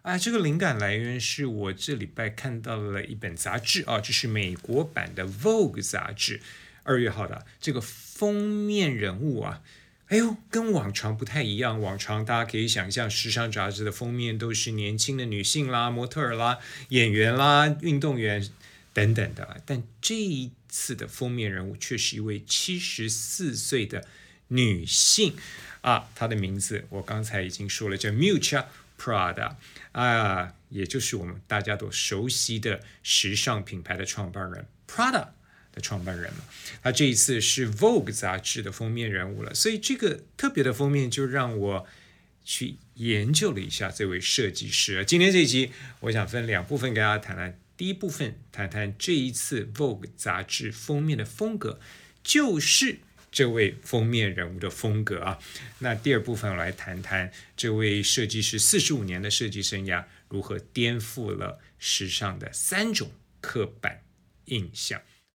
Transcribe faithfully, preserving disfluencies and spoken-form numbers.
啊，这个灵感来源是我这礼拜看到了一本杂志啊，这是美国版的 Vogue 杂志，二月号的这个封面人物啊，哎呦，跟往常不太一样。往常大家可以想象，时尚杂志的封面都是年轻的女性啦、模特儿啦、演员啦、运动员等等的，但这一次的封面人物却是一位七十四岁的女性啊，她的名字我刚才已经说了，叫 Miuccia Prada 啊，也就是我们大家都熟悉的时尚品牌的创办人 Prada 的创办人了。他这一次是 Vogue 杂志的封面人物了，所以这个特别的封面就让我去研究了一下这位设计师。今天这一集我想分两部分跟大家谈谈，第一部分谈谈这一次 Vogue 杂志封面的风格，就是这位封面人物的风格啊。那第二部分我来谈谈这位设计师四十五年的设计生涯如何颠覆了时尚的三种刻板印象。